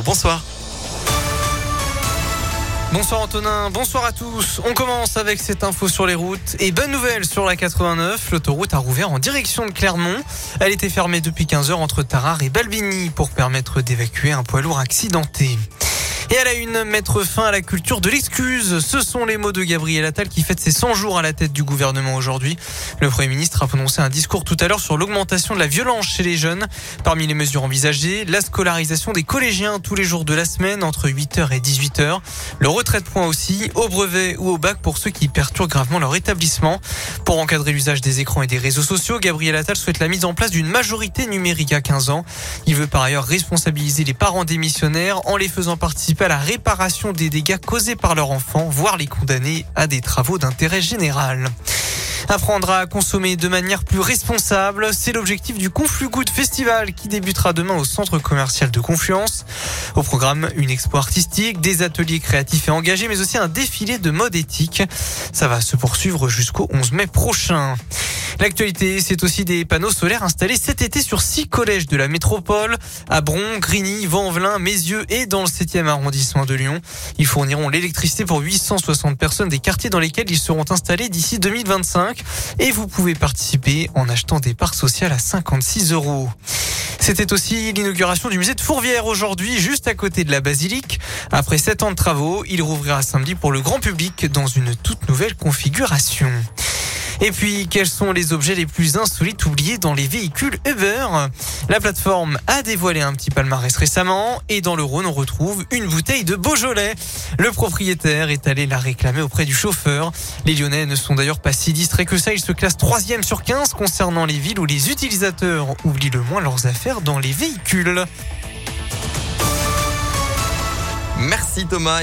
Bonsoir. Bonsoir Antonin, bonsoir à tous. On commence avec cette info sur les routes. Et bonne nouvelle sur la 89, l'autoroute a rouvert en direction de Clermont. Elle était fermée depuis 15 heures entre Tarare et Balbigny pour permettre d'évacuer un poids lourd accidenté. Et à la une, mettre fin à la culture de l'excuse. Ce sont les mots de Gabriel Attal qui fête ses 100 jours à la tête du gouvernement aujourd'hui. Le Premier ministre a prononcé un discours tout à l'heure sur l'augmentation de la violence chez les jeunes. Parmi les mesures envisagées, la scolarisation des collégiens tous les jours de la semaine entre 8h et 18h. Le retrait de points aussi, au brevet ou au bac pour ceux qui perturbent gravement leur établissement. Pour encadrer l'usage des écrans et des réseaux sociaux, Gabriel Attal souhaite la mise en place d'une majorité numérique à 15 ans. Il veut par ailleurs responsabiliser les parents démissionnaires en les faisant participer à la réparation des dégâts causés par leur enfant, voire les condamner à des travaux d'intérêt général. Apprendre à consommer de manière plus responsable, c'est l'objectif du Conflugood Festival qui débutera demain au centre commercial de Confluence. Au programme, une expo artistique, des ateliers créatifs et engagés, mais aussi un défilé de mode éthique. Ça va se poursuivre jusqu'au 11 mai prochain. L'actualité, c'est aussi des panneaux solaires installés cet été sur 6 collèges de la métropole, à Bron, Grigny, Vaux-en-Velin, Mézieux et dans le 7e arrondissement de Lyon. Ils fourniront l'électricité pour 860 personnes des quartiers dans lesquels ils seront installés d'ici 2025. Et vous pouvez participer en achetant des parts sociales à 56 €. C'était aussi l'inauguration du musée de Fourvière aujourd'hui, juste à côté de la basilique. Après 7 ans de travaux, il rouvrira samedi pour le grand public dans une toute nouvelle configuration. Et puis, quels sont les objets les plus insolites oubliés dans les véhicules Uber ? La plateforme a dévoilé un petit palmarès récemment et dans le Rhône, on retrouve une bouteille de Beaujolais. Le propriétaire est allé la réclamer auprès du chauffeur. Les Lyonnais ne sont d'ailleurs pas si distraits que ça. Ils se classent 3e sur 15 concernant les villes où les utilisateurs oublient le moins leurs affaires dans les véhicules. Merci Thomas.